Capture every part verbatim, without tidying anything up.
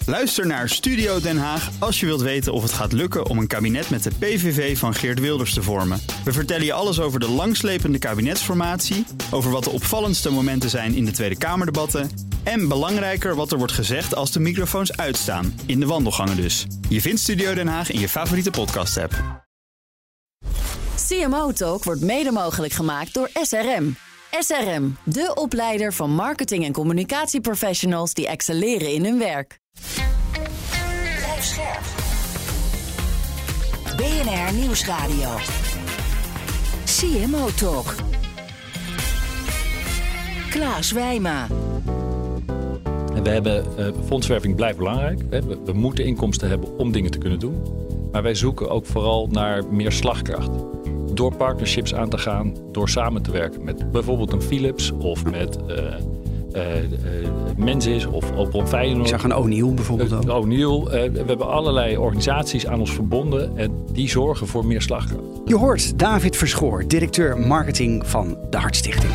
Luister naar Studio Den Haag als je wilt weten of het gaat lukken om een kabinet met de P V V van Geert Wilders te vormen. We vertellen je alles over de langslepende kabinetsformatie, over wat de opvallendste momenten zijn in de Tweede Kamerdebatten en belangrijker wat er wordt gezegd als de microfoons uitstaan, in de wandelgangen dus. Je vindt Studio Den Haag in je favoriete podcast-app. C M O Talk wordt mede mogelijk gemaakt door S R M. S R M, de opleider van marketing- en communicatieprofessionals die excelleren in hun werk. Blijf scherp. B N R Nieuwsradio. C M O Talk. Klaas Wijma. We hebben uh, fondswerving blijft belangrijk. Hè. We, we moeten inkomsten hebben om dingen te kunnen doen. Maar wij zoeken ook vooral naar meer slagkracht. Door partnerships aan te gaan, door samen te werken met bijvoorbeeld een Philips of met uh, uh, uh, Menzies of Opel Feyenoord. Ik zag een O'Neill bijvoorbeeld ook. Uh, O'Neill. Uh, we hebben allerlei organisaties aan ons verbonden en die zorgen voor meer slagkracht. Je hoort David Verschoor, directeur marketing van de Hartstichting.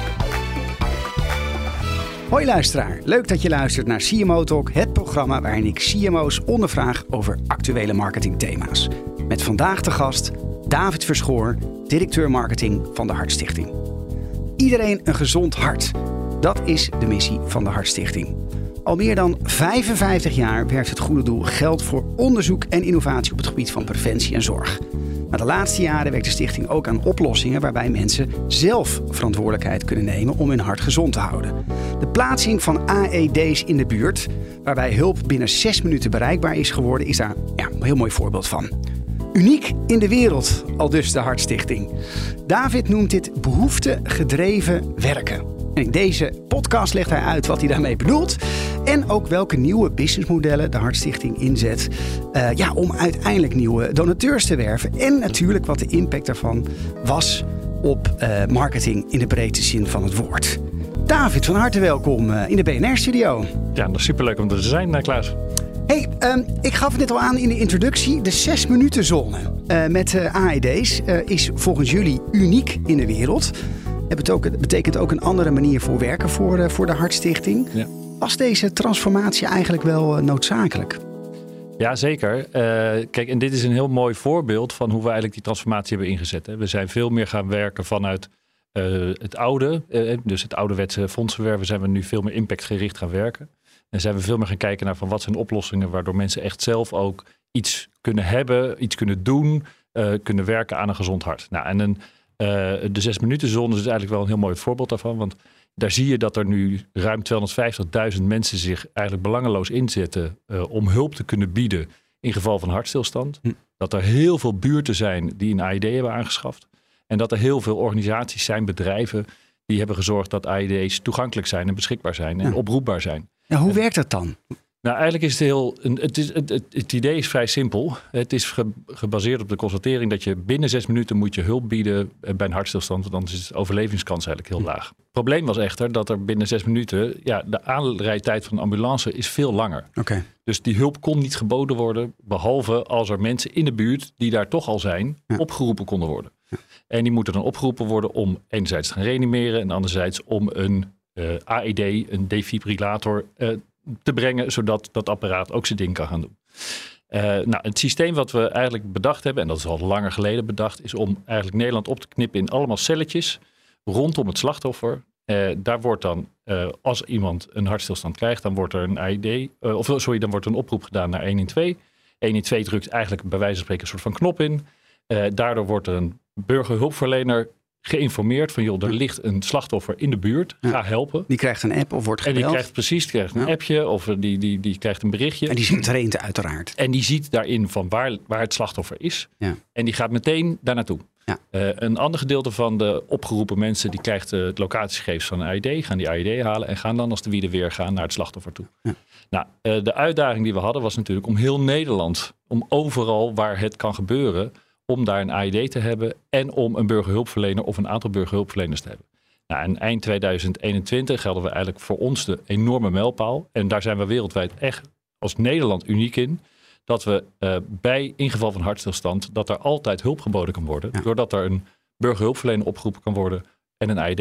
Hoi luisteraar, leuk dat je luistert naar C M O Talk, het programma waarin ik C M O's ondervraag over actuele marketingthema's. Met vandaag de gast David Verschoor, directeur marketing van de Hartstichting. Iedereen een gezond hart. Dat is de missie van de Hartstichting. Al meer dan vijfenvijftig jaar werft het goede doel geld voor onderzoek en innovatie op het gebied van preventie en zorg. Maar de laatste jaren werkt de stichting ook aan oplossingen waarbij mensen zelf verantwoordelijkheid kunnen nemen om hun hart gezond te houden. De plaatsing van A E D's in de buurt, waarbij hulp binnen zes minuten bereikbaar is geworden, is daar ja, een heel mooi voorbeeld van. Uniek in de wereld, aldus de Hartstichting. David noemt dit behoeftegedreven werken. En in deze podcast legt hij uit wat hij daarmee bedoelt. En ook welke nieuwe businessmodellen de Hartstichting inzet. Uh, ja, om uiteindelijk nieuwe donateurs te werven. En natuurlijk wat de impact daarvan was op uh, marketing in de breedste zin van het woord. David, van harte welkom uh, in de B N R-studio. Ja, dat is superleuk om er te zijn, Klaas. Hey, um, ik gaf het net al aan in de introductie. De zes minuten zone uh, met uh, A E D's uh, is volgens jullie uniek in de wereld. Het betekent ook een andere manier voor werken voor, uh, voor de Hartstichting. Ja. Was deze transformatie eigenlijk wel uh, noodzakelijk? Ja, zeker. Uh, kijk, en dit is een heel mooi voorbeeld van hoe we eigenlijk die transformatie hebben ingezet. Hè. We zijn veel meer gaan werken vanuit uh, het oude. Uh, dus het ouderwetse fondsenwerven zijn we nu veel meer impactgericht gaan werken. En zijn we veel meer gaan kijken naar van wat zijn oplossingen waardoor mensen echt zelf ook iets kunnen hebben, iets kunnen doen, uh, kunnen werken aan een gezond hart. Nou, en een, uh, de zes minuten zone is eigenlijk wel een heel mooi voorbeeld daarvan. Want daar zie je dat er nu ruim tweehonderdvijftigduizend mensen zich eigenlijk belangeloos inzetten uh, om hulp te kunnen bieden in geval van hartstilstand. Hm. Dat er heel veel buurten zijn die een A E D hebben aangeschaft. En dat er heel veel organisaties zijn, bedrijven, die hebben gezorgd dat A E D's toegankelijk zijn en beschikbaar zijn en ja. oproepbaar zijn. Ja, hoe werkt dat dan? Nou, eigenlijk is het heel. Het, is, het, het, het idee is vrij simpel. Het is ge, gebaseerd op de constatering dat je binnen zes minuten moet je hulp bieden bij een hartstilstand, want anders is de overlevingskans eigenlijk heel laag. Het probleem was echter dat er binnen zes minuten, ja, de aanrijdtijd van een ambulance is veel langer. Okay. Dus die hulp kon niet geboden worden, behalve als er mensen in de buurt die daar toch al zijn, ja. opgeroepen konden worden. Ja. En die moeten dan opgeroepen worden om enerzijds te gaan reanimeren en anderzijds om een uh, A E D, een defibrillator, uh, te brengen, zodat dat apparaat ook zijn ding kan gaan doen. Uh, nou, het systeem wat we eigenlijk bedacht hebben, en dat is al langer geleden bedacht, is om eigenlijk Nederland op te knippen in allemaal celletjes rondom het slachtoffer. Uh, daar wordt dan, uh, als iemand een hartstilstand krijgt, dan wordt er een A E D, uh, of sorry, dan wordt er een oproep gedaan naar honderdtwaalf. honderdtwaalf drukt eigenlijk bij wijze van spreken een soort van knop in. Uh, daardoor wordt er een burgerhulpverlener geïnformeerd van, joh, er ligt een slachtoffer in de buurt, ga ja. helpen. Die krijgt een app of wordt gebeld. En die krijgt precies, die krijgt een ja. appje of die, die, die krijgt een berichtje. En die is getraind uiteraard. En die ziet daarin van waar, waar het slachtoffer is. Ja. En die gaat meteen daar naartoe. Ja. Uh, een ander gedeelte van de opgeroepen mensen, die krijgt uh, het locatiegegevens van een A E D, gaan die A E D halen en gaan dan als de wielen weer gaan naar het slachtoffer toe. Ja. Nou, uh, de uitdaging die we hadden was natuurlijk om heel Nederland, om overal waar het kan gebeuren, om daar een A E D te hebben en om een burgerhulpverlener of een aantal burgerhulpverleners te hebben. Nou, en eind tweeduizend eenentwintig hadden we eigenlijk voor ons de enorme mijlpaal. En daar zijn we wereldwijd echt als Nederland uniek in. Dat we uh, bij ingeval van hartstilstand, dat er altijd hulp geboden kan worden. Ja. Doordat er een burgerhulpverlener opgeroepen kan worden en een A E D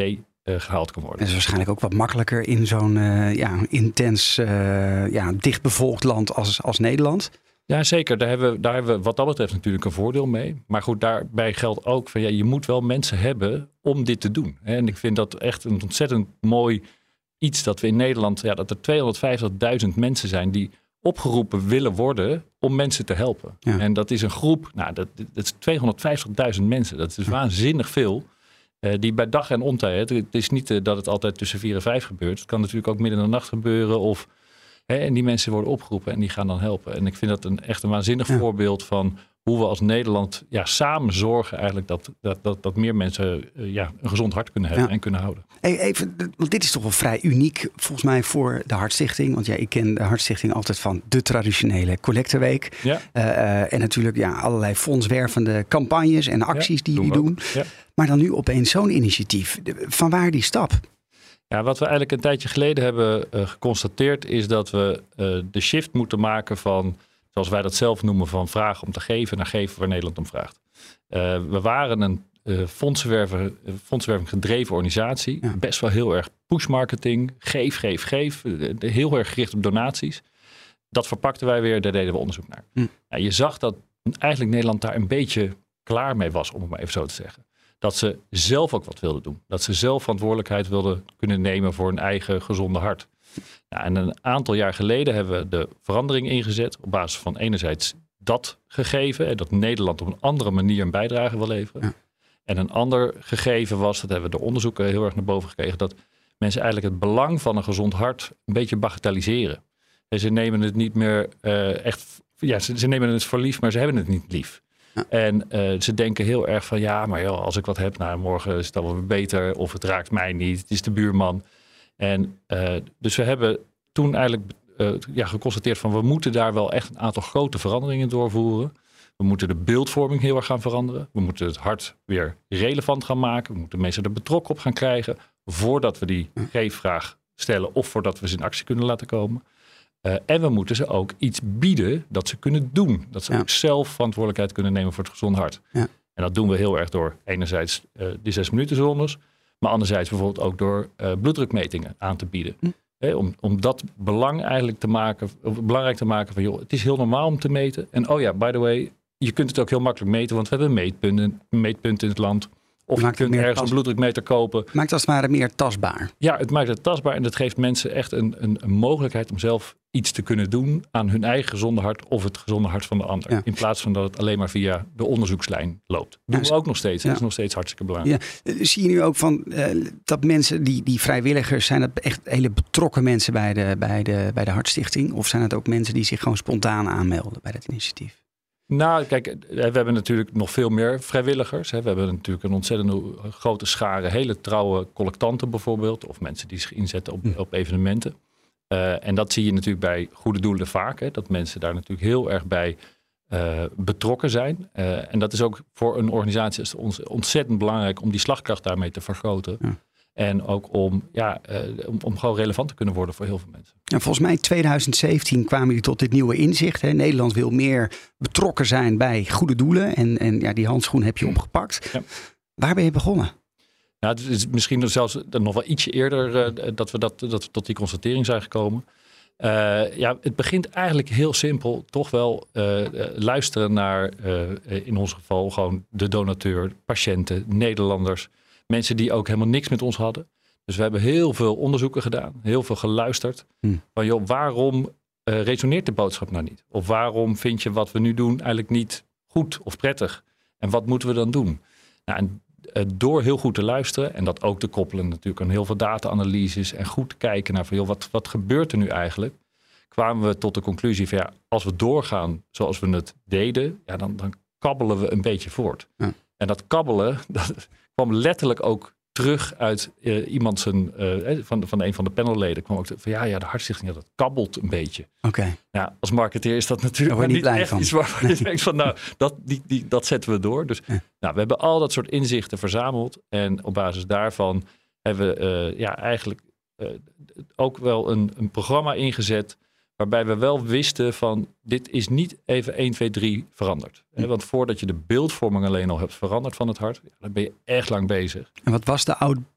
uh, gehaald kan worden. Dat is waarschijnlijk ook wat makkelijker in zo'n uh, ja, intens, uh, ja, dichtbevolkt land als, als Nederland. Ja, zeker. Daar hebben, we, daar hebben we wat dat betreft natuurlijk een voordeel mee. Maar goed, daarbij geldt ook van ja, je moet wel mensen hebben om dit te doen. En ik vind dat echt een ontzettend mooi iets dat we in Nederland, ja, dat er tweehonderdvijftigduizend mensen zijn die opgeroepen willen worden om mensen te helpen. Ja. En dat is een groep, nou, dat, dat is tweehonderdvijftigduizend mensen. Dat is ja. waanzinnig veel. Uh, die bij dag en ontijd, het is niet uh, dat het altijd tussen vier en vijf gebeurt. Het kan natuurlijk ook midden in de nacht gebeuren of... Hè, en die mensen worden opgeroepen en die gaan dan helpen. En ik vind dat een, echt een waanzinnig ja. voorbeeld van hoe we als Nederland ja, samen zorgen eigenlijk dat, dat, dat, dat meer mensen uh, ja, een gezond hart kunnen hebben ja. en kunnen houden. Hey, even, want dit is toch wel vrij uniek volgens mij voor de Hartstichting. Want ja, ik ken de Hartstichting altijd van de traditionele collecteweek. Ja. Uh, uh, en natuurlijk ja, allerlei fondswervende campagnes en acties ja, die jullie doen. Ja. Maar dan nu opeens zo'n initiatief. Vanwaar die stap? Ja, wat we eigenlijk een tijdje geleden hebben uh, geconstateerd is dat we uh, de shift moeten maken van, zoals wij dat zelf noemen, van vragen om te geven naar geven waar Nederland om vraagt. Uh, we waren een uh, fondsenwerving, fondsenwerving gedreven organisatie. Ja. Best wel heel erg push marketing. Geef, geef, geef. Uh, heel erg gericht op donaties. Dat verpakten wij weer, daar deden we onderzoek naar. Hm. Ja, je zag dat eigenlijk Nederland daar een beetje klaar mee was, om het maar even zo te zeggen. Dat ze zelf ook wat wilden doen. Dat ze zelf verantwoordelijkheid wilden kunnen nemen voor hun eigen gezonde hart. Nou, en een aantal jaar geleden hebben we de verandering ingezet op basis van enerzijds dat gegeven. Dat Nederland op een andere manier een bijdrage wil leveren. Ja. En een ander gegeven was, dat hebben we door onderzoeken heel erg naar boven gekregen, dat mensen eigenlijk het belang van een gezond hart een beetje bagatelliseren. En ze nemen het niet meer uh, echt, ja, ze, ze nemen het voor lief, maar ze hebben het niet lief. Ja. En uh, ze denken heel erg van ja, maar joh, als ik wat heb, nou morgen is het dan wel weer beter. Of het raakt mij niet, het is de buurman. En uh, dus we hebben toen eigenlijk uh, ja, geconstateerd van we moeten daar wel echt een aantal grote veranderingen doorvoeren. We moeten de beeldvorming heel erg gaan veranderen. We moeten het hart weer relevant gaan maken. We moeten mensen er betrokken op gaan krijgen voordat we die geefvraag stellen of voordat we ze in actie kunnen laten komen. Uh, en we moeten ze ook iets bieden dat ze kunnen doen. Dat ze ja. ook zelf verantwoordelijkheid kunnen nemen voor het gezonde hart. Ja. En dat doen we heel erg door enerzijds uh, die zes minuten zones. Maar anderzijds bijvoorbeeld ook door uh, bloeddrukmetingen aan te bieden. Hm. He, om, om dat belang eigenlijk te maken, belangrijk te maken van joh, het is heel normaal om te meten. En oh ja, by the way, je kunt het ook heel makkelijk meten. Want we hebben meetpunten, meetpunten in het land. Of maakt je kunt ergens tas- een bloeddrukmeter kopen. Maakt als het ware meer tastbaar. Ja, het maakt het tastbaar en dat geeft mensen echt een, een, een mogelijkheid om zelf iets te kunnen doen aan hun eigen gezonde hart of het gezonde hart van de ander. Ja. In plaats van dat het alleen maar via de onderzoekslijn loopt. Dat doen ja, we ook nog steeds. Ja. Dat is nog steeds hartstikke belangrijk. Ja. Zie je nu ook van uh, dat mensen, die, die vrijwilligers, zijn dat echt hele betrokken mensen bij de, bij, de, bij de Hartstichting? Of zijn het ook mensen die zich gewoon spontaan aanmelden bij dat initiatief? Nou, kijk, we hebben natuurlijk nog veel meer vrijwilligers. We hebben natuurlijk een ontzettend grote schare hele trouwe collectanten bijvoorbeeld. Of mensen die zich inzetten op, op evenementen. Uh, en dat zie je natuurlijk bij goede doelen vaak. Hè, dat mensen daar natuurlijk heel erg bij uh, betrokken zijn. Uh, en dat is ook voor een organisatie is ons ontzettend belangrijk om die slagkracht daarmee te vergroten. Ja. En ook om, ja, uh, om, om gewoon relevant te kunnen worden voor heel veel mensen. En volgens mij in twintig zeventien kwamen jullie tot dit nieuwe inzicht. Hè? Nederland wil meer betrokken zijn bij goede doelen. En, en ja, die handschoen heb je opgepakt. Ja. Waar ben je begonnen? Nou, het is misschien zelfs nog wel ietsje eerder uh, dat, we dat, dat we tot die constatering zijn gekomen. Uh, ja, het begint eigenlijk heel simpel. Toch wel uh, uh, luisteren naar, uh, in ons geval, gewoon de donateur, patiënten, Nederlanders. Mensen die ook helemaal niks met ons hadden. Dus we hebben heel veel onderzoeken gedaan. Heel veel geluisterd. Hmm. Van joh, waarom uh, resoneert de boodschap nou niet? Of waarom vind je wat we nu doen eigenlijk niet goed of prettig? En wat moeten we dan doen? Nou, en uh, door heel goed te luisteren. En dat ook te koppelen natuurlijk aan heel veel data-analyses. En goed te kijken naar van joh, wat, wat gebeurt er nu eigenlijk? Kwamen we tot de conclusie van ja, als we doorgaan zoals we het deden. Ja, dan, dan kabbelen we een beetje voort. Ja. En dat kabbelen, dat kwam letterlijk ook terug uit uh, iemand zijn, uh, van, van een van de panelleden. Kwam ook van ja, ja, de Hartstichting, ja, dat kabbelt een beetje. Oké. Okay. Nou, als marketeer is dat natuurlijk niet, niet echt van. iets waarvan je denkt van nou, dat, die, die, dat zetten we door. Dus ja. nou, we hebben al dat soort inzichten verzameld. En op basis daarvan hebben we uh, ja, eigenlijk uh, ook wel een, een programma ingezet. Waarbij we wel wisten van dit is niet even één, twee, drie veranderd. Hm. Want voordat je de beeldvorming alleen al hebt veranderd van het hart, dan ben je echt lang bezig. En wat was de oud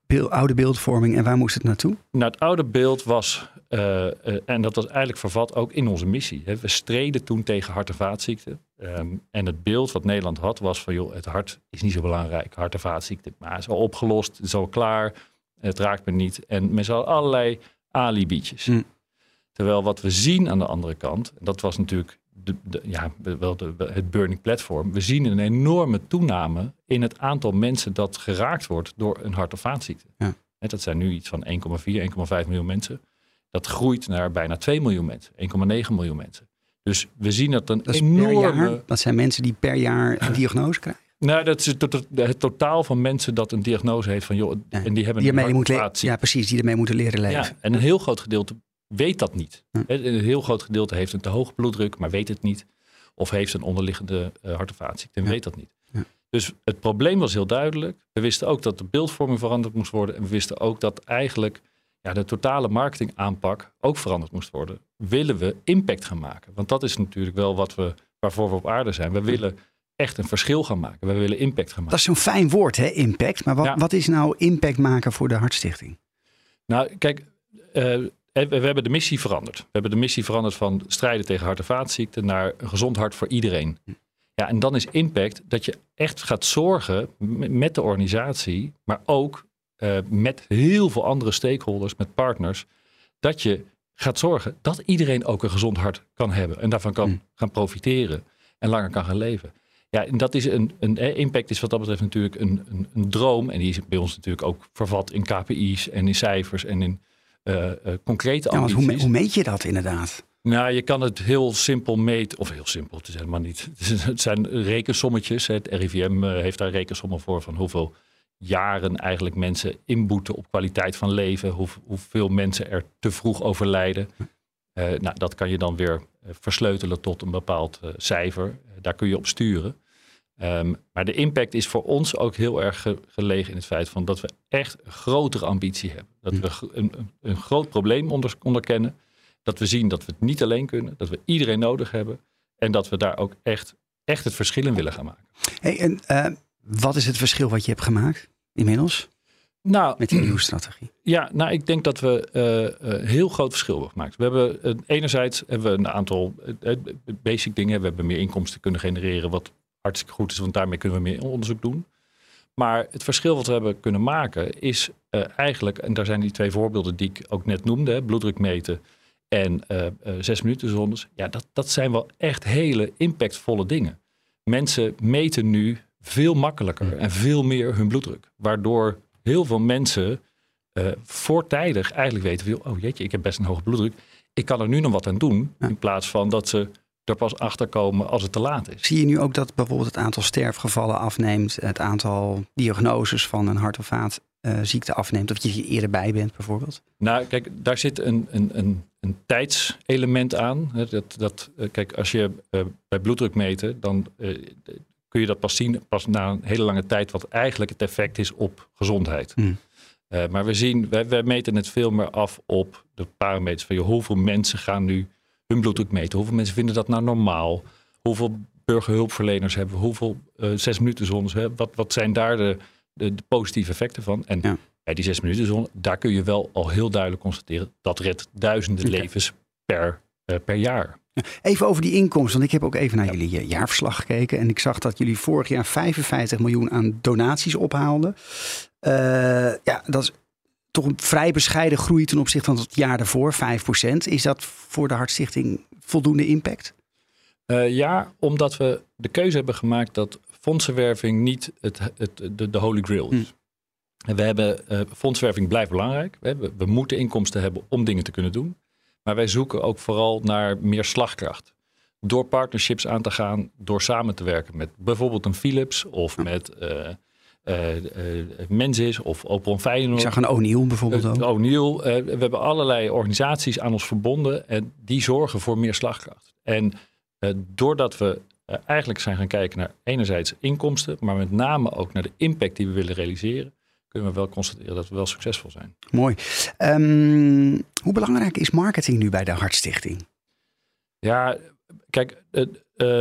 beeld, oude beeldvorming en waar moest het naartoe? Nou, het oude beeld was, uh, uh, en dat was eigenlijk vervat ook in onze missie. Hè. We streden toen tegen hart- en vaatziekten. Um, en het beeld wat Nederland had was van, joh, het hart is niet zo belangrijk. Hart- en vaatziekten, maar het is al opgelost, het is al klaar, het raakt me niet. En met z'n allen allerlei alibietjes. Hm. Terwijl wat we zien aan de andere kant, en dat was natuurlijk de, de, ja, wel de, het Burning Platform. We zien een enorme toename in het aantal mensen dat geraakt wordt door een hart- of vaatziekte. Ja. En dat zijn nu iets van één komma vier, één komma vijf miljoen mensen. Dat groeit naar bijna twee miljoen mensen, één komma negen miljoen mensen. Dus we zien dat een dat enorme... Dat zijn mensen die per jaar een diagnose krijgen? Nou, dat is het, het totaal van mensen dat een diagnose heeft van, joh, ja, en die hebben die een hart- moet of le- vaatziekte. Ja, precies, die ermee moeten leren leven. Ja, en een heel groot gedeelte weet dat niet. Hm. Een heel groot gedeelte heeft een te hoge bloeddruk, maar weet het niet. Of heeft een onderliggende uh, hart- of vaatziekte en ja. weet dat niet. Ja. Dus het probleem was heel duidelijk. We wisten ook dat de beeldvorming veranderd moest worden. En we wisten ook dat eigenlijk ja, de totale marketingaanpak ook veranderd moest worden. Willen we impact gaan maken? Want dat is natuurlijk wel wat we, waarvoor we op aarde zijn. We willen echt een verschil gaan maken. We willen impact gaan maken. Dat is zo'n fijn woord, hè, impact. Maar wat, ja. wat is nou impact maken voor de Hartstichting? Nou, kijk... Uh, We hebben de missie veranderd. We hebben de missie veranderd van strijden tegen hart- en vaatziekten naar een gezond hart voor iedereen. Ja, en dan is impact dat je echt gaat zorgen met de organisatie, maar ook uh, met heel veel andere stakeholders, met partners, dat je gaat zorgen dat iedereen ook een gezond hart kan hebben en daarvan kan mm. gaan profiteren en langer kan gaan leven. Ja, en dat is een, een impact is wat dat betreft natuurlijk een, een, een droom en die is bij ons natuurlijk ook vervat in K P I's en in cijfers en in Uh, uh, concrete ambities. Ja, hoe, hoe meet je dat inderdaad? Nou, je kan het heel simpel meten, of heel simpel, het is helemaal niet. Het zijn rekensommetjes. Het R I V M uh, heeft daar rekensommen voor van hoeveel jaren eigenlijk mensen inboeten op kwaliteit van leven. Hoe, hoeveel mensen er te vroeg overlijden. Uh, nou, dat kan je dan weer versleutelen tot een bepaald uh, cijfer. Uh, daar kun je op sturen. Um, maar de impact is voor ons ook heel erg ge- gelegen in het feit van dat we echt een grotere ambitie hebben. Dat we een, een groot probleem onder, onderkennen. Dat we zien dat we het niet alleen kunnen. Dat we iedereen nodig hebben. En dat we daar ook echt, echt het verschil in willen gaan maken. Hey, en uh, wat is het verschil wat je hebt gemaakt inmiddels? Nou, met die nieuwe strategie? Ja, nou ik denk dat we uh, een heel groot verschil hebben gemaakt. We hebben uh, enerzijds hebben we een aantal uh, basic dingen. We hebben meer inkomsten kunnen genereren wat hartstikke goed is, want daarmee kunnen we meer onderzoek doen. Maar het verschil wat we hebben kunnen maken is uh, eigenlijk, en daar zijn die twee voorbeelden die ik ook net noemde, hè, bloeddruk meten en uh, uh, zes minuten zones. Ja, dat, dat zijn wel echt hele impactvolle dingen. Mensen meten nu veel makkelijker en veel meer hun bloeddruk. Waardoor heel veel mensen uh, voortijdig eigenlijk weten, oh jeetje, ik heb best een hoge bloeddruk. Ik kan er nu nog wat aan doen, ja. in plaats van dat ze er pas achter komen als het te laat is. Zie je nu ook dat bijvoorbeeld het aantal sterfgevallen afneemt, het aantal diagnoses van een hart- of vaatziekte uh, afneemt, of je je eerder bij bent bijvoorbeeld? Nou, kijk, daar zit een, een, een, een tijdselement aan. Dat, dat, kijk, als je uh, bij bloeddruk meten, dan uh, kun je dat pas zien pas na een hele lange tijd wat eigenlijk het effect is op gezondheid. Hmm. Uh, maar we zien, wij, wij meten het veel meer af op de parameters van je, hoeveel mensen gaan nu hun bloeddruk meten. Hoeveel mensen vinden dat nou normaal? Hoeveel burgerhulpverleners hebben we? Hoeveel uh, zes minuten zones? Hè? Wat, wat zijn daar de, de, de positieve effecten van? En ja. bij die zes minuten zone, daar kun je wel al heel duidelijk constateren. Dat redt duizenden okay. levens per, uh, per jaar. Even over die inkomsten, want ik heb ook even naar ja. jullie jaarverslag gekeken. En ik zag dat jullie vorig jaar vijfenvijftig miljoen aan donaties ophaalden. Uh, ja, dat is toch een vrij bescheiden groei ten opzichte van het jaar daarvoor, vijf procent. Is dat voor de Hartstichting voldoende impact? Uh, ja, omdat we de keuze hebben gemaakt dat fondsenwerving niet het, het, de, de holy grail is. Hmm. We hebben, uh, fondsenwerving blijft belangrijk. We, we, we moeten inkomsten hebben om dingen te kunnen doen. Maar wij zoeken ook vooral naar meer slagkracht. Door partnerships aan te gaan, door samen te werken met bijvoorbeeld een Philips of met uh, uh, uh, Menzies of Opel Feyenoord. Ik zag een O'Neill bijvoorbeeld ook. Uh, O'Neill. Uh, we hebben allerlei organisaties aan ons verbonden en die zorgen voor meer slagkracht. En uh, doordat we uh, eigenlijk zijn gaan kijken naar enerzijds inkomsten, maar met name ook naar de impact die we willen realiseren, kunnen we wel constateren dat we wel succesvol zijn. Mooi. Um, hoe belangrijk is marketing nu bij de Hartstichting? Ja, Kijk, uh, uh,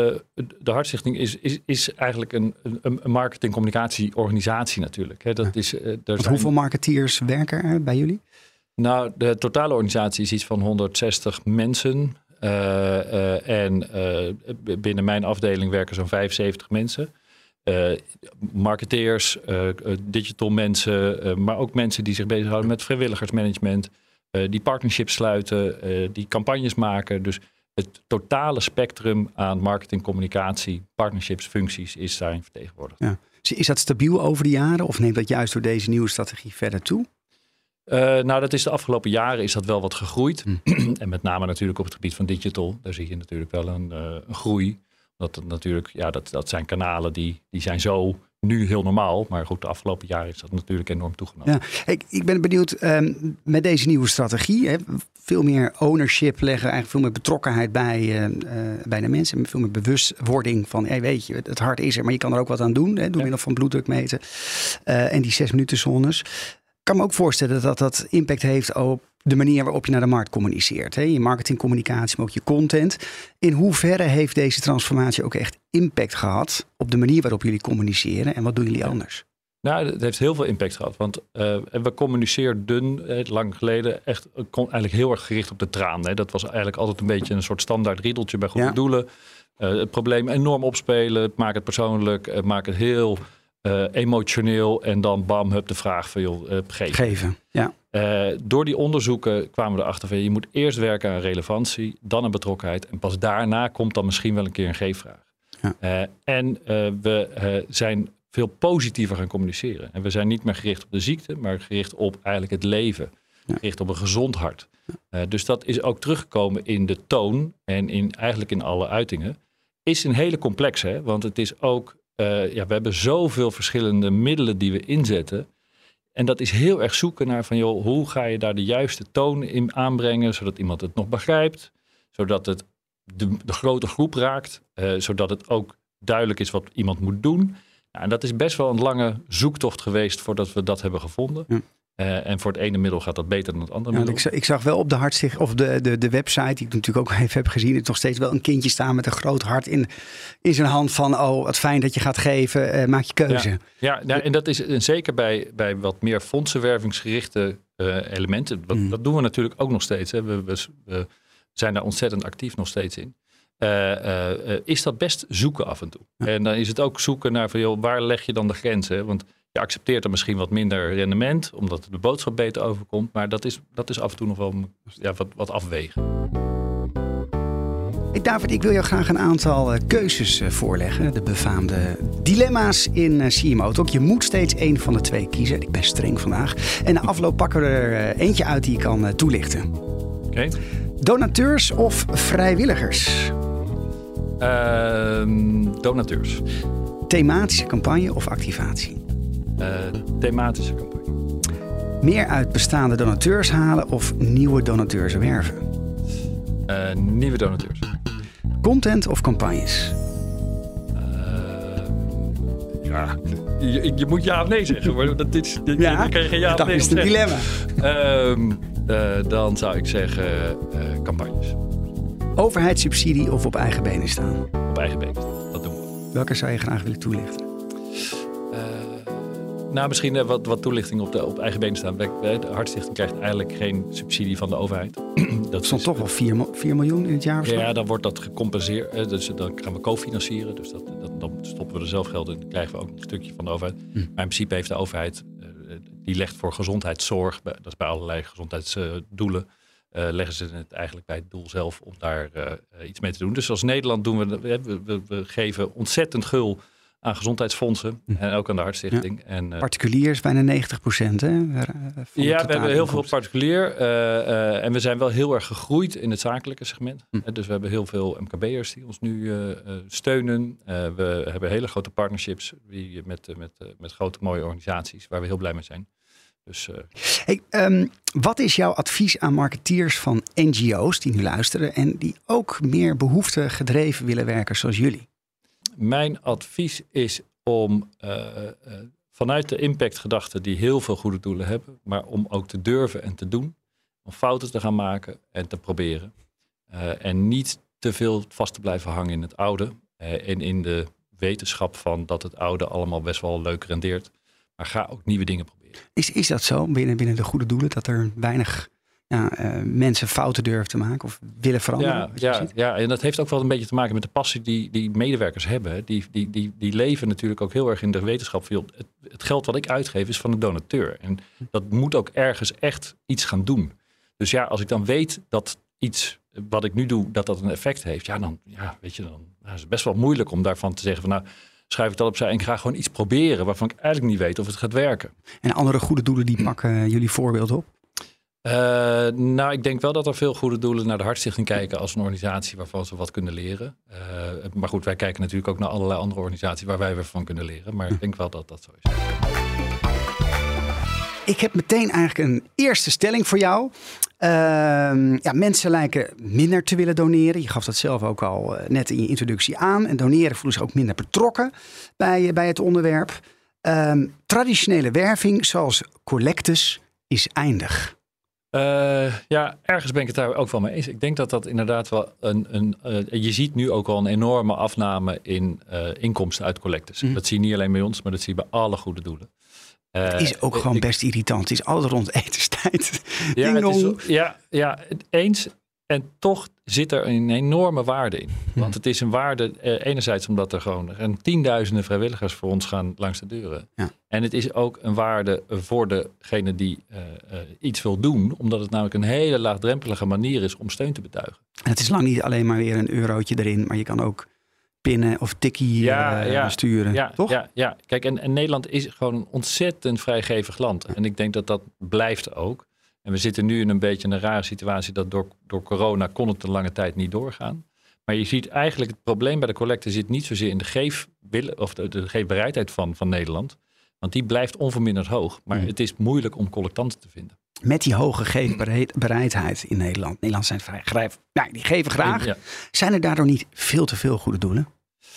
de Hartstichting is, is, is eigenlijk een, een, een marketing-communicatieorganisatie natuurlijk. Hè. Dat is, uh, er zijn... Hoeveel marketeers werken er bij jullie? Nou, de totale organisatie is iets van honderdzestig mensen. Uh, uh, en uh, binnen mijn afdeling werken zo'n vijfenzeventig mensen. Uh, marketeers, uh, digital mensen, uh, maar ook mensen die zich bezighouden met vrijwilligersmanagement. Uh, die partnerships sluiten, uh, die campagnes maken. Dus het totale spectrum aan marketing, communicatie, partnerships, functies is daarin vertegenwoordigd. Ja. Is dat stabiel over de jaren of neemt dat juist door deze nieuwe strategie verder toe? Uh, nou, dat is de afgelopen jaren is dat wel wat gegroeid. Hm. En met name natuurlijk op het gebied van digital. Daar zie je natuurlijk wel een, uh, een groei. Dat, dat, natuurlijk, ja, dat, dat zijn kanalen die, die zijn zo nu heel normaal. Maar goed, de afgelopen jaren is dat natuurlijk enorm toegenomen. Ja, ik, ik ben benieuwd um, met deze nieuwe strategie. Hè, veel meer ownership leggen, eigenlijk veel meer betrokkenheid bij, uh, uh, bij de mensen. Veel meer bewustwording van, hey, weet je, het hart is er, maar je kan er ook wat aan doen. Hè, door ja. middel van bloeddruk meten uh, en die zes minuten zones. Ik kan me ook voorstellen dat dat impact heeft op de manier waarop je naar de markt communiceert. Hè? Je marketingcommunicatie, maar ook je content. In hoeverre heeft deze transformatie ook echt impact gehad op de manier waarop jullie communiceren en wat doen jullie anders? Nou, het heeft heel veel impact gehad. Want uh, we communiceerden eh, lang geleden echt uh, eigenlijk heel erg gericht op de traan. Hè? Dat was eigenlijk altijd een beetje een soort standaard riedeltje bij goede ja. doelen. Uh, het probleem enorm opspelen, maak het persoonlijk, uh, maak het heel... Uh, emotioneel en dan bam, hup de vraag van joh, uh, geven. Geven, ja. Uh, door die onderzoeken kwamen we erachter van je moet eerst werken aan relevantie, dan een betrokkenheid en pas daarna komt dan misschien wel een keer een geefvraag. Ja. Uh, en uh, we uh, zijn veel positiever gaan communiceren. En we zijn niet meer gericht op de ziekte, maar gericht op eigenlijk het leven. Ja. Gericht op een gezond hart. Uh, dus dat is ook teruggekomen in de toon en in, eigenlijk in alle uitingen. Is een hele complexe, hè? Want het is ook Uh, ja, we hebben zoveel verschillende middelen die we inzetten. En dat is heel erg zoeken naar van, joh, hoe ga je daar de juiste toon in aanbrengen, zodat iemand het nog begrijpt, zodat het de, de grote groep raakt, uh, zodat het ook duidelijk is wat iemand moet doen. Nou, en dat is best wel een lange zoektocht geweest voordat we dat hebben gevonden. Ja. Uh, en voor het ene middel gaat dat beter dan het andere ja, middel. Ik zag, ik zag wel op de Hartstichting of de, de, de website, die ik natuurlijk ook even heb gezien, het nog steeds wel een kindje staan met een groot hart in, in zijn hand van, oh, wat fijn dat je gaat geven, uh, maak je keuze. Ja, ja nou, en dat is en zeker bij, bij wat meer fondsenwervingsgerichte uh, elementen. Dat, mm. dat doen we natuurlijk ook nog steeds. Hè. We, we, we zijn daar ontzettend actief nog steeds in. Uh, uh, uh, is dat best zoeken af en toe. Ja. En dan is het ook zoeken naar van, joh, waar leg je dan de grenzen? Want je accepteert er misschien wat minder rendement, omdat de boodschap beter overkomt. Maar dat is, dat is af en toe nog wel ja, wat, wat afwegen. Hey David, ik wil jou graag een aantal uh, keuzes uh, voorleggen. De befaamde dilemma's in uh, C M O Talk. Je moet steeds één van de twee kiezen. Ik ben streng vandaag. En na afloop pakken we er uh, eentje uit die je kan uh, toelichten. Oké. Okay. Donateurs of vrijwilligers? Uh, donateurs. Thematische campagne of activatie? Uh, thematische campagne. Meer uit bestaande donateurs halen of nieuwe donateurs werven? Uh, nieuwe donateurs. Content of campagnes? Uh, ja, je, je moet ja of nee zeggen. Maar dat is, je, ja, je krijg geen ja dat nee is een dilemma. Uh, uh, dan zou ik zeggen uh, campagnes. Overheidssubsidie of op eigen benen staan? Op eigen benen staan, dat doen we. Welke zou je graag willen toelichten? Nou, misschien wat, wat toelichting op, de, op eigen benen staan. De Hartstichting krijgt eigenlijk geen subsidie van de overheid. Dat stond toch wel vier miljoen in het jaar of zo? Ja, dan wordt dat gecompenseerd. Dus dan gaan we cofinancieren. Dus dat, dat, dan stoppen we er zelf geld in. Dan krijgen we ook een stukje van de overheid. Hm. Maar in principe heeft de overheid, die legt voor gezondheidszorg, dat is bij allerlei gezondheidsdoelen, uh, leggen ze het eigenlijk bij het doel zelf om daar uh, iets mee te doen. Dus als Nederland doen we, we, we, we geven ontzettend gul aan gezondheidsfondsen hm. en ook aan de Hartstichting. Ja. En, uh, particulier is bijna negentig procent, hè? Ja, we hebben heel veel particulier. Uh, uh, en we zijn wel heel erg gegroeid in het zakelijke segment. Hm. Uh, dus we hebben heel veel M K B'ers die ons nu uh, uh, steunen. Uh, we hebben hele grote partnerships die, met, uh, met, uh, met grote mooie organisaties waar we heel blij mee zijn. Dus, uh... hey, um, wat is jouw advies aan marketeers van N G O's die nu luisteren en die ook meer behoefte gedreven willen werken zoals jullie? Mijn advies is om uh, uh, vanuit de impactgedachte die heel veel goede doelen hebben, maar om ook te durven en te doen, om fouten te gaan maken en te proberen. Uh, en niet te veel vast te blijven hangen in het oude. Uh, en in de wetenschap van dat het oude allemaal best wel leuk rendeert. Maar ga ook nieuwe dingen proberen. Is, is dat zo binnen, binnen de goede doelen? Dat er weinig ja, uh, mensen fouten durven te maken of willen veranderen? Ja, ja, ja, en dat heeft ook wel een beetje te maken met de passie die, die medewerkers hebben. Die, die, die, die leven natuurlijk ook heel erg in de wetenschap. Het, het geld wat ik uitgeef is van de donateur. En dat moet ook ergens echt iets gaan doen. Dus ja, als ik dan weet dat iets wat ik nu doe, dat dat een effect heeft. Ja, dan ja, weet je, dan nou, is het best wel moeilijk om daarvan te zeggen van nou, schrijf ik dat opzij en ik ga gewoon iets proberen waarvan ik eigenlijk niet weet of het gaat werken. En andere goede doelen die pakken jullie voorbeeld op? Uh, nou, ik denk wel dat er veel goede doelen naar de Hartstichting kijken als een organisatie waarvan ze wat kunnen leren. Uh, maar goed, wij kijken natuurlijk ook naar allerlei andere organisaties waar wij weer van kunnen leren. Maar ik denk wel dat dat zo is. Ik heb meteen eigenlijk een eerste stelling voor jou. Uh, ja, mensen lijken minder te willen doneren. Je gaf dat zelf ook al uh, net in je introductie aan. En doneren voelen zich ook minder betrokken bij, bij het onderwerp. Uh, traditionele werving, zoals collectes, is eindig. Uh, ja, ergens ben ik het daar ook wel mee eens. Ik denk dat dat inderdaad wel een... een uh, je ziet nu ook al een enorme afname in uh, inkomsten uit collectes. Mm. Dat zie je niet alleen bij ons, maar dat zie je bij alle goede doelen. Uh, het is ook gewoon ik, best irritant. Het is altijd rond etenstijd. Ja, het is, ja, ja, eens. En toch zit er een enorme waarde in. Want het is een waarde eh, enerzijds omdat er gewoon en tienduizenden vrijwilligers voor ons gaan langs de deuren. Ja. En het is ook een waarde voor degene die uh, uh, iets wil doen. Omdat het namelijk een hele laagdrempelige manier is om steun te betuigen. En het is lang niet alleen maar weer een eurotje erin. Maar je kan ook pinnen of tikkie ja, uh, ja, sturen, ja, toch? Ja, ja. Kijk, en, en Nederland is gewoon een ontzettend vrijgevig land. En ik denk dat dat blijft ook. En we zitten nu in een beetje een rare situatie dat door, door corona kon het een lange tijd niet doorgaan. Maar je ziet eigenlijk het probleem bij de collecte zit niet zozeer in de geefwillen of de, de geefbereidheid van, van Nederland. Want die blijft onverminderd hoog. Maar mm. het is moeilijk om collectanten te vinden. Met die hoge geefbereidheid in Nederland. Nederland zijn vrij grijp. Nou, die geven graag. Ja. Zijn er daardoor niet veel te veel goede doelen?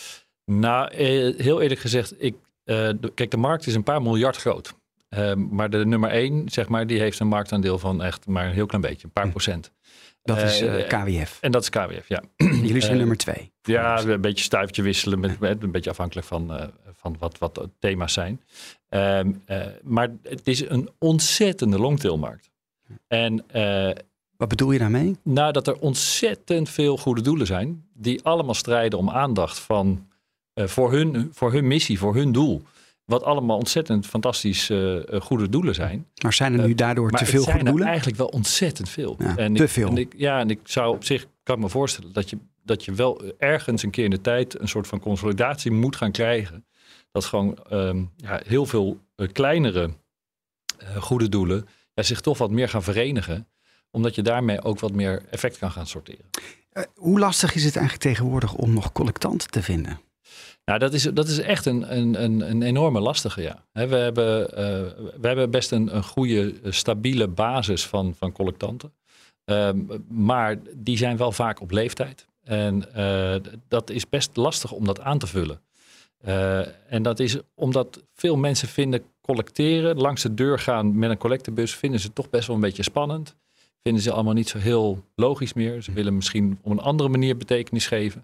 Nou, eh, heel eerlijk gezegd, ik, uh, de, kijk, de markt is een paar miljard groot. Uh, maar de nummer één, zeg maar, die heeft een marktaandeel van echt maar een heel klein beetje, een paar hm. procent. Dat uh, is uh, K W F. En dat is K W F, ja. Jullie zijn uh, nummer twee. Ja, een beetje stuifje wisselen, met, met, een beetje afhankelijk van, uh, van wat, wat de thema's zijn. Uh, uh, maar het is een ontzettende longtailmarkt. En uh, wat bedoel je daarmee? Nou, dat er ontzettend veel goede doelen zijn die allemaal strijden om aandacht van uh, voor, hun, voor hun missie, voor hun doel. Wat allemaal ontzettend fantastisch uh, goede doelen zijn. Maar zijn er nu daardoor uh, te veel goede doelen? Maar zijn er eigenlijk wel ontzettend veel. Ja, en te ik, veel. En ik, ja, en ik zou op zich, kan ik me voorstellen... Dat je, dat je wel ergens een keer in de tijd... een soort van consolidatie moet gaan krijgen. Dat gewoon um, ja, heel veel uh, kleinere uh, goede doelen... Ja, zich toch wat meer gaan verenigen. Omdat je daarmee ook wat meer effect kan gaan sorteren. Uh, hoe lastig is het eigenlijk tegenwoordig om nog collectanten te vinden? Nou, dat is, dat is echt een, een, een enorme lastige, ja. He, we, hebben, uh, we hebben best een, een goede, stabiele basis van, van collectanten. Um, maar die zijn wel vaak op leeftijd. En uh, dat is best lastig om dat aan te vullen. Uh, en dat is omdat veel mensen vinden collecteren, langs de deur gaan met een collectebus, vinden ze toch best wel een beetje spannend. Vinden ze allemaal niet zo heel logisch meer. Ze willen misschien op een andere manier betekenis geven.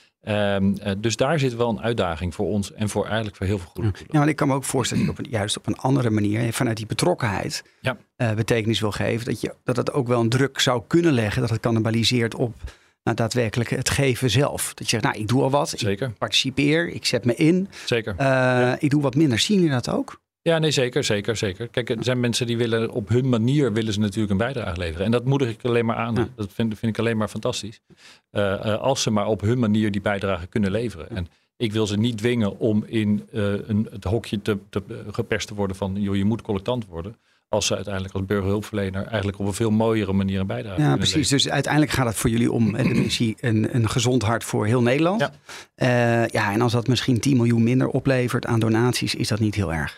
Um, uh, dus daar zit wel een uitdaging voor ons en voor eigenlijk voor heel veel goede doelen. Ja, want ik kan me ook voorstellen dat je op een, juist op een andere manier vanuit die betrokkenheid ja. uh, betekenis wil geven. Dat, je, dat het ook wel een druk zou kunnen leggen. Dat het cannibaliseert op nou, daadwerkelijk het geven zelf. Dat je zegt, nou ik doe al wat. Zeker. Ik participeer, ik zet me in. Zeker. Uh, ja. Ik doe wat minder. Zien jullie dat ook? Ja, nee, zeker, zeker, zeker. Kijk, er zijn mensen die willen op hun manier willen ze natuurlijk een bijdrage leveren. En dat moedig ik alleen maar aan. Ja. Dat vind, vind ik alleen maar fantastisch. Uh, uh, als ze maar op hun manier die bijdrage kunnen leveren. Ja. En ik wil ze niet dwingen om in uh, een, het hokje te, te uh, geperst te worden van, joh, je moet collectant worden. Als ze uiteindelijk als burgerhulpverlener eigenlijk op een veel mooiere manier een bijdrage ja, kunnen precies. leveren. Dus uiteindelijk gaat het voor jullie om de missie een, een gezond hart voor heel Nederland. Ja. Uh, ja, en als dat misschien tien miljoen minder oplevert aan donaties, is dat niet heel erg.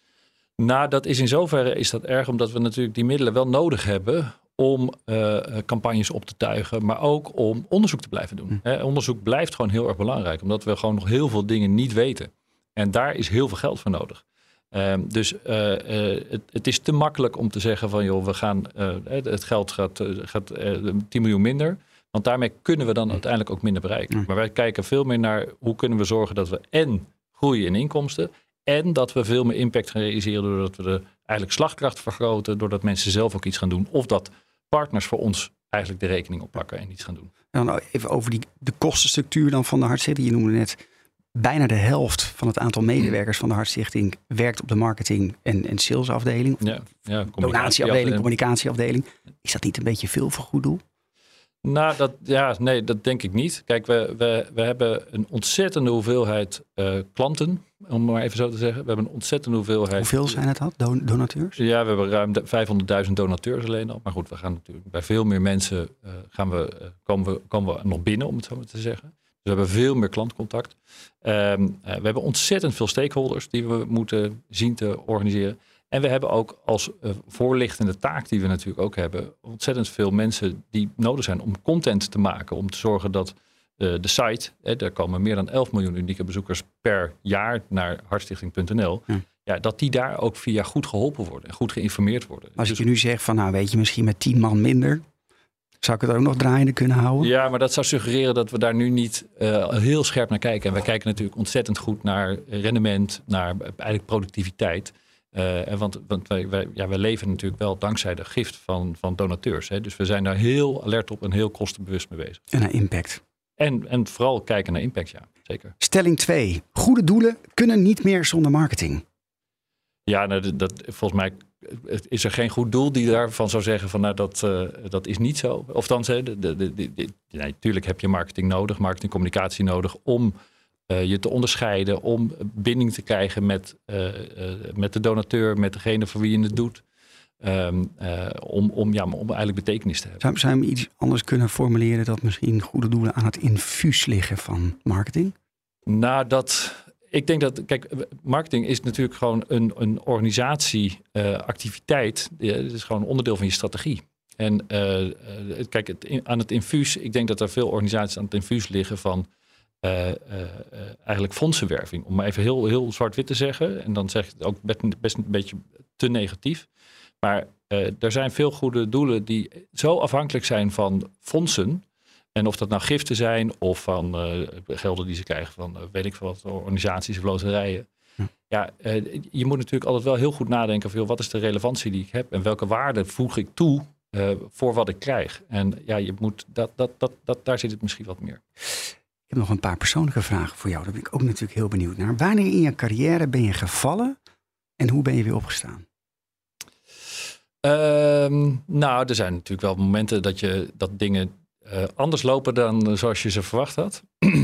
Nou, dat is in zoverre is dat erg, omdat we natuurlijk die middelen wel nodig hebben om uh, campagnes op te tuigen, maar ook om onderzoek te blijven doen. Hm. He, onderzoek blijft gewoon heel erg belangrijk, omdat we gewoon nog heel veel dingen niet weten. En daar is heel veel geld voor nodig. Uh, dus uh, uh, het, het is te makkelijk om te zeggen van, joh, we gaan, uh, het geld gaat, uh, gaat uh, tien miljoen minder. Want daarmee kunnen we dan uiteindelijk ook minder bereiken. Mm. Maar wij kijken veel meer naar hoe kunnen we zorgen dat we en groeien in inkomsten en dat we veel meer impact gaan realiseren doordat we de eigenlijk slagkracht vergroten, doordat mensen zelf ook iets gaan doen. Of dat partners voor ons eigenlijk de rekening oppakken en iets gaan doen. En dan even over die, de kostenstructuur dan van de Hartstichting. Je noemde net bijna de helft van het aantal medewerkers van de Hartstichting werkt op de marketing- en, en salesafdeling. Ja, ja, donatieafdeling, communicatieafdeling. Is dat niet een beetje veel voor goed doel? Nou, dat, ja, nee, dat denk ik niet. Kijk, we, we, we hebben een ontzettende hoeveelheid uh, klanten, om maar even zo te zeggen. We hebben een ontzettende hoeveelheid. Hoeveel zijn het dat, Don- donateurs? Ja, we hebben ruim vijfhonderdduizend donateurs alleen al. Maar goed, we gaan natuurlijk bij veel meer mensen uh, gaan we, uh, komen, we, komen we nog binnen, om het zo maar te zeggen. Dus we hebben veel meer klantcontact. Um, uh, we hebben ontzettend veel stakeholders die we moeten zien te organiseren. En we hebben ook als uh, voorlichtende taak die we natuurlijk ook hebben, ontzettend veel mensen die nodig zijn om content te maken. Om te zorgen dat uh, de site, hè, daar komen meer dan elf miljoen unieke bezoekers per jaar naar hartstichting punt n l. Hm. Ja, dat die daar ook via goed geholpen worden en goed geïnformeerd worden. Als dus, ik je nu zeg van nou weet je misschien met tien man minder, zou ik het ook nog draaiende kunnen houden? Ja, maar dat zou suggereren dat we daar nu niet uh, heel scherp naar kijken. En wij kijken natuurlijk ontzettend goed naar rendement, naar eigenlijk productiviteit. Uh, want want wij, wij, ja, wij leven natuurlijk wel dankzij de gift van, van donateurs. Hè? Dus we zijn daar heel alert op en heel kostenbewust mee bezig. En naar impact. En, en vooral kijken naar impact, ja, zeker. Stelling twee. Goede doelen kunnen niet meer zonder marketing. Ja, nou, dat, dat, volgens mij is er geen goed doel die daarvan zou zeggen van nou dat, uh, dat is niet zo. Of dan de, de, de, de, de, nee, natuurlijk heb je marketing nodig, marketingcommunicatie nodig om Uh, je te onderscheiden, om binding te krijgen met, uh, uh, met de donateur, met degene voor wie je het doet. Um, uh, om, om, ja, om eigenlijk betekenis te hebben. Zou, zou je iets anders kunnen formuleren dat misschien goede doelen aan het infuus liggen van marketing? Nou, dat, ik denk dat, kijk, marketing is natuurlijk gewoon een, een organisatieactiviteit. Uh, het is gewoon een onderdeel van je strategie. En uh, uh, kijk, het, aan het infuus, ik denk dat er veel organisaties aan het infuus liggen van Uh, uh, uh, eigenlijk fondsenwerving. Om maar even heel, heel zwart-wit te zeggen. En dan zeg ik het ook best, best een beetje te negatief. Maar uh, er zijn veel goede doelen die zo afhankelijk zijn van fondsen. En of dat nou giften zijn of van uh, gelden die ze krijgen van uh, weet ik veel wat, organisaties of loterijen. Ja, ja uh, je moet natuurlijk altijd wel heel goed nadenken van joh, wat is de relevantie die ik heb en welke waarde voeg ik toe uh, voor wat ik krijg. En ja, je moet dat, dat, dat, dat, daar zit het misschien wat meer. Ik heb nog een paar persoonlijke vragen voor jou. Daar ben ik ook natuurlijk heel benieuwd naar. Wanneer in je carrière ben je gevallen en hoe ben je weer opgestaan? Um, nou, er zijn natuurlijk wel momenten dat, je, dat dingen uh, anders lopen dan zoals je ze verwacht had.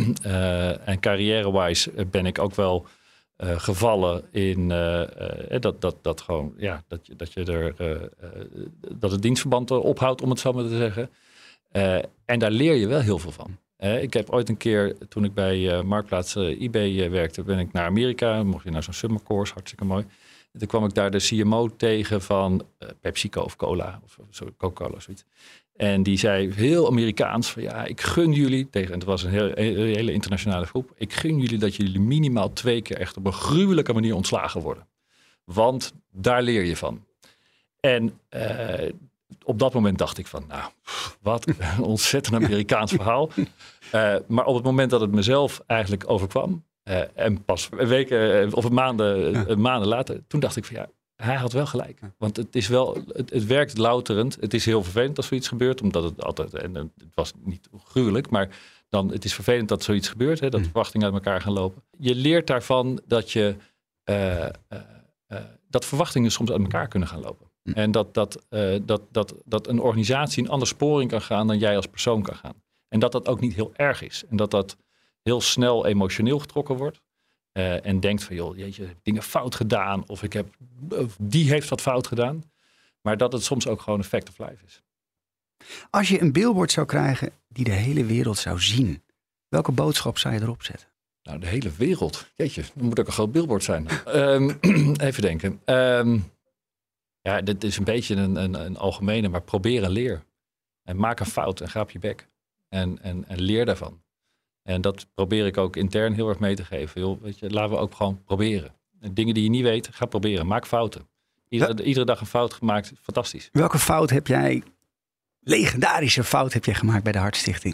uh, en carrière-wise ben ik ook wel uh, gevallen in uh, uh, dat, dat, dat, gewoon, ja, dat, je, dat je er uh, uh, dat het dienstverband ophoudt, om het zo maar te zeggen. Uh, en daar leer je wel heel veel van. Uh, ik heb ooit een keer, toen ik bij uh, Marktplaats uh, eBay uh, werkte, ben ik naar Amerika. Mocht je naar zo'n summer course, hartstikke mooi. En toen kwam ik daar de C M O tegen van uh, PepsiCo of Cola, of zo, Coca-Cola, zoiets. En die zei heel Amerikaans van ja, ik gun jullie, tegen, en het was een, heel, een hele internationale groep. Ik gun jullie dat jullie minimaal twee keer echt op een gruwelijke manier ontslagen worden. Want daar leer je van. En uh, op dat moment dacht ik van, nou, wat een ontzettend Amerikaans verhaal. Uh, maar op het moment dat het mezelf eigenlijk overkwam, uh, en pas weken uh, of maanden, uh, maanden later, toen dacht ik van ja, hij had wel gelijk. Want het is wel, het, het werkt louterend. Het is heel vervelend als zoiets gebeurt, omdat het altijd, en het was niet gruwelijk, maar dan, het is vervelend dat zoiets gebeurt, hè, dat verwachtingen uit elkaar gaan lopen. Je leert daarvan dat je, uh, uh, uh, dat verwachtingen soms uit elkaar kunnen gaan lopen. En dat, dat, uh, dat, dat, dat een organisatie een andere sporing kan gaan dan jij als persoon kan gaan. En dat dat ook niet heel erg is. En dat dat heel snel emotioneel getrokken wordt. Uh, en denkt van, joh, jeetje, ik heb dingen fout gedaan. Of ik heb, of die heeft wat fout gedaan. Maar dat het soms ook gewoon een fact of life is. Als je een billboard zou krijgen die de hele wereld zou zien, welke boodschap zou je erop zetten? Nou, de hele wereld. Jeetje, dan moet ook een groot billboard zijn. um, even denken. Um, Ja, dit is een beetje een, een, een algemene, maar probeer en leer. En maak een fout en ga op je bek. En, en, en leer daarvan. En dat probeer ik ook intern heel erg mee te geven. Joh, weet je, laten we ook gewoon proberen. En dingen die je niet weet, ga proberen. Maak fouten. Iedere, iedere dag een fout gemaakt, fantastisch. Welke fout heb jij legendarische fout heb je gemaakt bij de Hartstichting?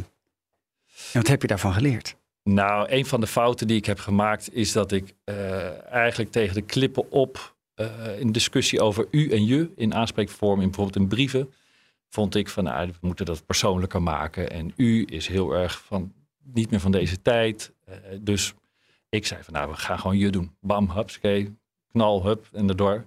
En wat heb je daarvan geleerd? Nou, een van de fouten die ik heb gemaakt is dat ik uh, eigenlijk tegen de klippen op uh, in discussie over u en je in aanspreekvorm, in bijvoorbeeld in brieven, vond ik van nou, we moeten dat persoonlijker maken. En u is heel erg van niet meer van deze tijd. Uh, dus ik zei van nou, we gaan gewoon je doen. Bam, hupskee, knal, hup en erdoor.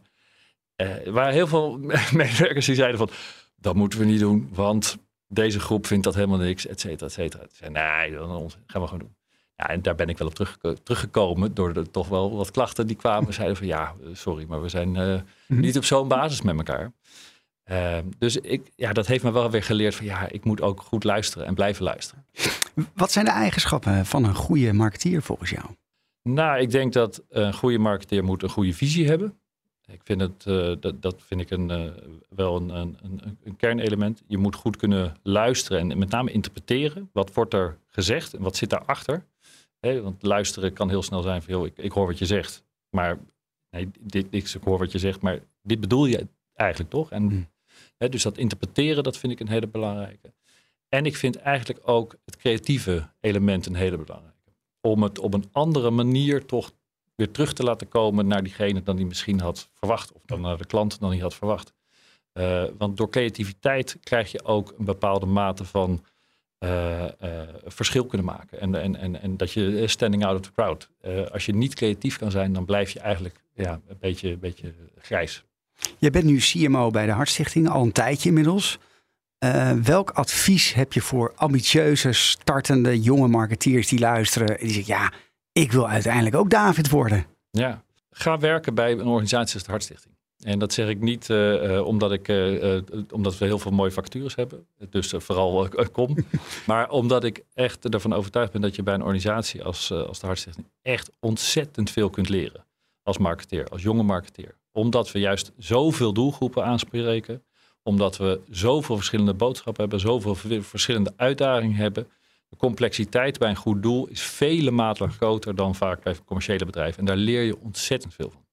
Uh, er waren heel veel medewerkers die zeiden van dat moeten we niet doen, want deze groep vindt dat helemaal niks, et cetera, et cetera. Ik zei, nee, dat gaan we gewoon doen. Ja, en daar ben ik wel op terug, teruggekomen door de, toch wel wat klachten die kwamen. Zeiden van ja, sorry, maar we zijn uh, mm-hmm. niet op zo'n basis met elkaar. Uh, dus ik, ja, dat heeft me wel weer geleerd van ja, ik moet ook goed luisteren en blijven luisteren. Wat zijn de eigenschappen van een goede marketeer volgens jou? Nou, ik denk dat een goede marketeer moet een goede visie hebben. Ik vind het, uh, dat, dat vind ik een, uh, wel een, een, een, een kernelement. Je moet goed kunnen luisteren en met name interpreteren. Wat wordt er gezegd en wat zit daarachter? He, want luisteren kan heel snel zijn van, joh, ik, ik hoor wat je zegt. Maar nee, dit, ik hoor wat je zegt, maar dit bedoel je eigenlijk toch? En, hmm. he, dus dat interpreteren, dat vind ik een hele belangrijke. En ik vind eigenlijk ook het creatieve element een hele belangrijke. Om het op een andere manier toch weer terug te laten komen naar diegene dan die misschien had verwacht. Of dan naar de klant dan die had verwacht. Uh, want door creativiteit krijg je ook een bepaalde mate van uh, uh, verschil kunnen maken. En, en, en, en dat je standing out of the crowd. Uh, als je niet creatief kan zijn, dan blijf je eigenlijk ja, een beetje, een beetje grijs. Je bent nu C M O bij de Hartstichting, al een tijdje inmiddels. Uh, welk advies heb je voor ambitieuze, startende, jonge marketeers die luisteren en die zeggen, ja, ik wil uiteindelijk ook David worden? Ja, ga werken bij een organisatie als de Hartstichting. En dat zeg ik niet uh, uh, omdat, ik, uh, uh, omdat we heel veel mooie vacatures hebben. Dus uh, vooral uh, kom. Maar omdat ik echt ervan overtuigd ben dat je bij een organisatie als, uh, als de Hartstichting echt ontzettend veel kunt leren. Als marketeer, als jonge marketeer. Omdat we juist zoveel doelgroepen aanspreken. Omdat we zoveel verschillende boodschappen hebben. Zoveel verschillende uitdagingen hebben. De complexiteit bij een goed doel is vele malen groter dan vaak bij commerciële bedrijven. En daar leer je ontzettend veel van.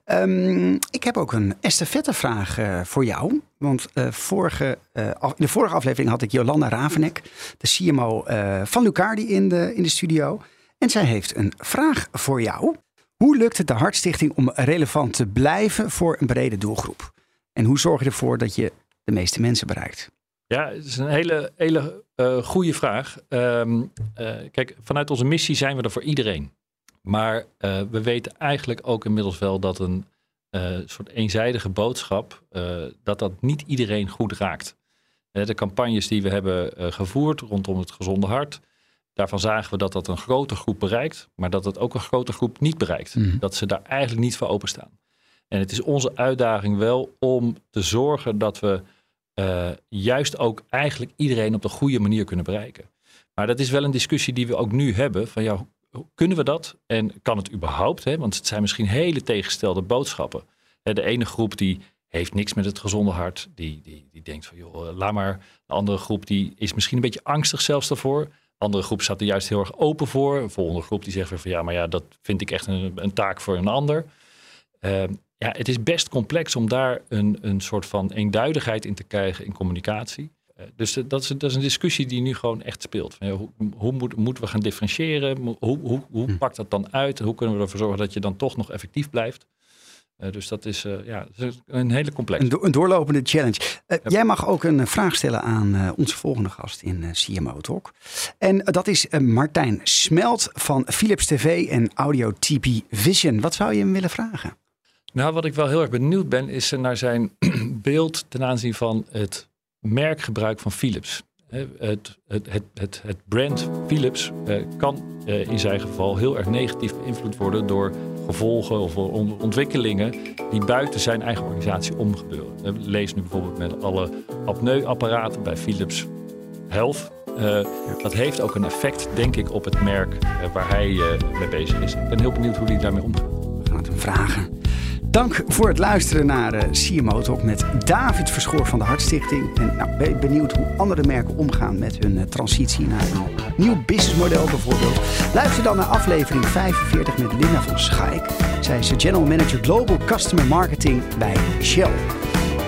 Um, ik heb ook een estafettevraag uh, voor jou. Want uh, vorige, uh, af, in de vorige aflevering had ik Jolanda Ravenek, de C M O uh, van Lucardi, in de, in de studio. En zij heeft een vraag voor jou. Hoe lukt het de Hartstichting om relevant te blijven voor een brede doelgroep? En hoe zorg je ervoor dat je de meeste mensen bereikt? Ja, het is een hele, hele uh, goede vraag. Um, uh, kijk, vanuit onze missie zijn we er voor iedereen. Maar uh, we weten eigenlijk ook inmiddels wel dat een uh, soort eenzijdige boodschap, uh, dat dat niet iedereen goed raakt. Uh, de campagnes die we hebben uh, gevoerd rondom het gezonde hart, daarvan zagen we dat dat een grote groep bereikt, maar dat het ook een grote groep niet bereikt. Mm. Dat ze daar eigenlijk niet voor openstaan. En het is onze uitdaging wel om te zorgen dat we uh, juist ook eigenlijk iedereen op de goede manier kunnen bereiken. Maar dat is wel een discussie die we ook nu hebben van ja, kunnen we dat? En kan het überhaupt? Hè? Want het zijn misschien hele tegengestelde boodschappen. De ene groep die heeft niks met het gezonde hart. Die, die, die denkt van joh, laat maar. De andere groep die is misschien een beetje angstig zelfs daarvoor. De andere groep staat er juist heel erg open voor. Een volgende groep die zegt weer van ja, maar ja, dat vind ik echt een, een taak voor een ander. Uh, ja, het is best complex om daar een, een soort van eenduidigheid in te krijgen in communicatie. Dus dat is, dat is een discussie die nu gewoon echt speelt. Hoe, hoe moet, moeten we gaan differentiëren? Hoe, hoe, hoe pakt dat dan uit? Hoe kunnen we ervoor zorgen dat je dan toch nog effectief blijft? Uh, dus dat is, uh, ja, dat is een hele complexe. Een, do- een doorlopende challenge. Uh, ja. Jij mag ook een vraag stellen aan uh, onze volgende gast in uh, C M O Talk. En uh, dat is uh, Martijn Smelt van Philips T V en Audio T P Vision. Wat zou je hem willen vragen? Nou, wat ik wel heel erg benieuwd ben, is naar zijn beeld ten aanzien van het merkgebruik van Philips. Het, het, het, het, het brand Philips uh, kan uh, in zijn geval heel erg negatief beïnvloed worden door gevolgen of ontwikkelingen die buiten zijn eigen organisatie omgebeuren. Lees nu bijvoorbeeld met alle apneuapparaten bij Philips Health. Uh, dat heeft ook een effect, denk ik, op het merk uh, waar hij uh, mee bezig is. Ik ben heel benieuwd hoe hij daarmee omgaat. We gaan het hem vragen. Dank voor het luisteren naar uh, C M O Talk met David Verschoor van de Hartstichting. En nou, ben je benieuwd hoe andere merken omgaan met hun uh, transitie naar een nieuw businessmodel bijvoorbeeld? Luister dan naar aflevering vijfenveertig met Linda van Schaik. Zij is de General Manager Global Customer Marketing bij Shell.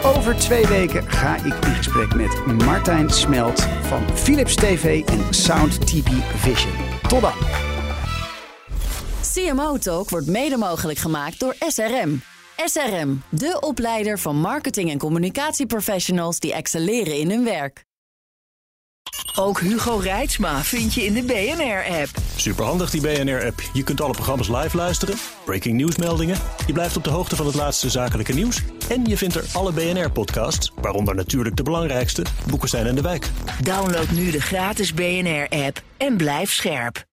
Over twee weken ga ik in gesprek met Martijn Smelt van Philips T V en Sound T V Vision. Tot dan. C M O Talk wordt mede mogelijk gemaakt door S R M. S R M, de opleider van marketing- en communicatieprofessionals die excelleren in hun werk. Ook Hugo Reitsma vind je in de B N R-app. Superhandig die B N R-app. Je kunt alle programma's live luisteren, breaking nieuwsmeldingen. Je blijft op de hoogte van het laatste zakelijke nieuws. En je vindt er alle B N R-podcasts, waaronder natuurlijk de belangrijkste, Boekestein en de Wijk. Download nu de gratis B N R-app en blijf scherp.